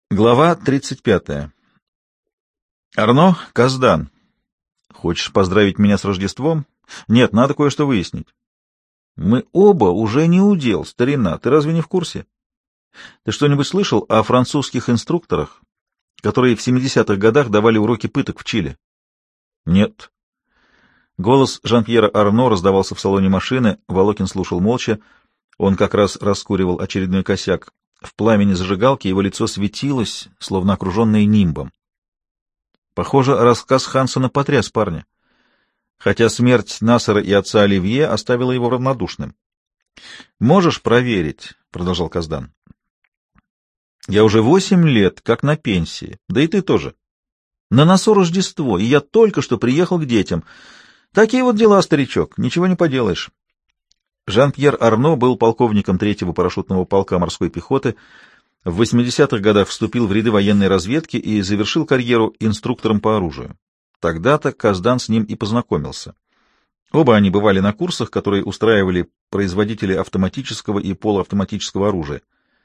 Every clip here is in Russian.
Глава 35. Арно, Каздан, хочешь поздравить меня с Рождеством? Нет, надо кое-что выяснить. Мы оба уже не удел, старина, ты разве не в курсе? Ты что-нибудь слышал о французских инструкторах, которые в 70-х годах давали уроки пыток в Чили? Нет. Голос Жан-Пьера Арно раздавался в салоне машины, Волокин слушал молча, он как раз раскуривал очередной косяк. В пламени зажигалки его лицо светилось, словно окруженное нимбом. Похоже, рассказ Хансена потряс парня, хотя смерть Насара и отца Оливье оставила его равнодушным. «Можешь проверить», — продолжал Каздан. «Я уже 8 лет, как на пенсии, да и ты тоже. На носу Рождество, и я только что приехал к детям. Такие вот дела, старичок, ничего не поделаешь». Жан-Пьер Арно был полковником 3-го парашютного полка морской пехоты, в 80-х годах вступил в ряды военной разведки и завершил карьеру инструктором по оружию. Тогда-то Каздан с ним и познакомился. Оба они бывали на курсах, которые устраивали производители автоматического и полуавтоматического оружия.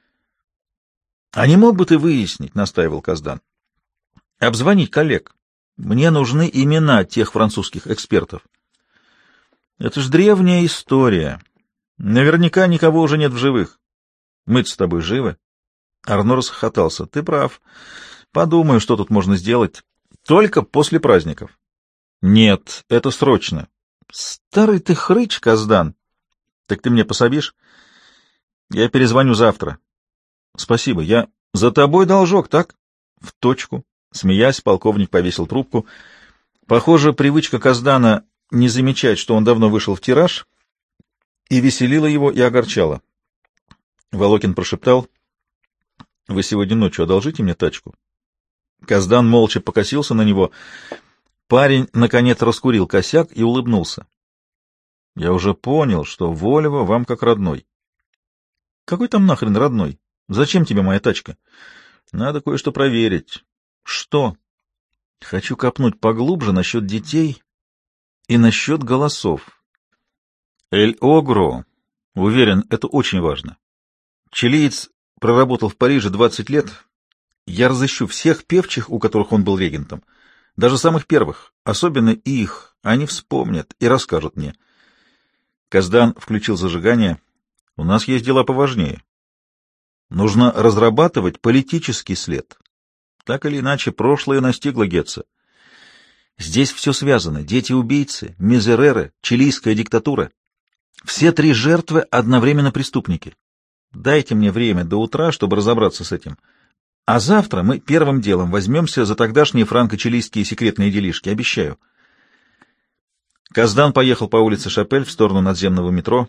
— А не мог бы ты выяснить, — настаивал Каздан, — обзвонить коллег? Мне нужны имена тех французских экспертов. — Это ж древняя история. Наверняка никого уже нет в живых. Мы-то с тобой живы. Арно расхохотался. Ты прав. Подумаю, что тут можно сделать. Только после праздников. Нет, это срочно. Старый ты хрыч, Каздан. Так ты мне пособишь? Я перезвоню завтра. Спасибо. Я за тобой должок, так? В точку. Смеясь, полковник повесил трубку. Похоже, привычка Каздана не замечать, что он давно вышел в тираж, и веселила его, и огорчала. Волокин прошептал: — Вы сегодня ночью одолжите мне тачку? Каздан молча покосился на него. Парень, наконец, раскурил косяк и улыбнулся. — Я уже понял, что Вольво вам как родной. — Какой там нахрен родной? Зачем тебе моя тачка? — Надо кое-что проверить. — Что? — Хочу копнуть поглубже насчет детей и насчет голосов. Эль-Огро. Уверен, это очень важно. Чилиец проработал в Париже 20 лет. Я разыщу всех певчих, у которых он был регентом, даже самых первых, особенно их. Они вспомнят и расскажут мне. Каздан включил зажигание. У нас есть дела поважнее. Нужно разрабатывать политический след. Так или иначе, прошлое настигло Гетца. Здесь все связано. Дети-убийцы, мизереры, чилийская диктатура. Все 3 жертвы одновременно преступники. Дайте мне время до утра, чтобы разобраться с этим. А завтра мы первым делом возьмемся за тогдашние франко-чилийские секретные делишки, обещаю. Каздан поехал по улице Шапель в сторону надземного метро.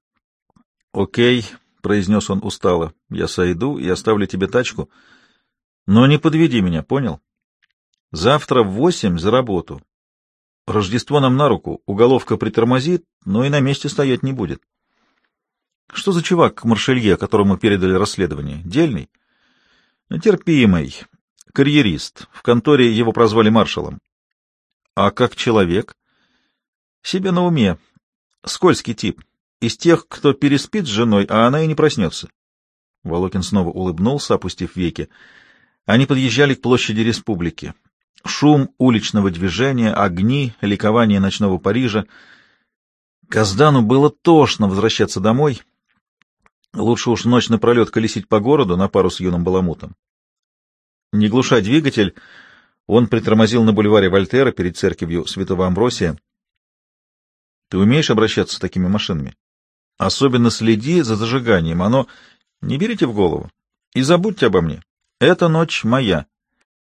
— Окей, — произнес он устало, — я сойду и оставлю тебе тачку. Но не подведи меня, понял? Завтра в 8 за работу. Рождество нам на руку, уголовка притормозит, но и на месте стоять не будет. Что за чувак Маршелье, которому передали расследование? Дельный? Терпимый. Карьерист. В конторе его прозвали маршалом. А как человек? Себе на уме. Скользкий тип. Из тех, кто переспит с женой, а она и не проснется. Волокин снова улыбнулся, опустив веки. Они подъезжали к площади Республики. Шум уличного движения, огни, ликование ночного Парижа. Каздану было тошно возвращаться домой. Лучше уж ночь напролет колесить по городу на пару с юным баламутом. Не глуша двигатель, он притормозил на бульваре Вольтера перед церковью Святого Амбросия. — Ты умеешь обращаться с такими машинами? Особенно следи за зажиганием. Оно... Не берите в голову. И забудьте обо мне. Эта ночь моя.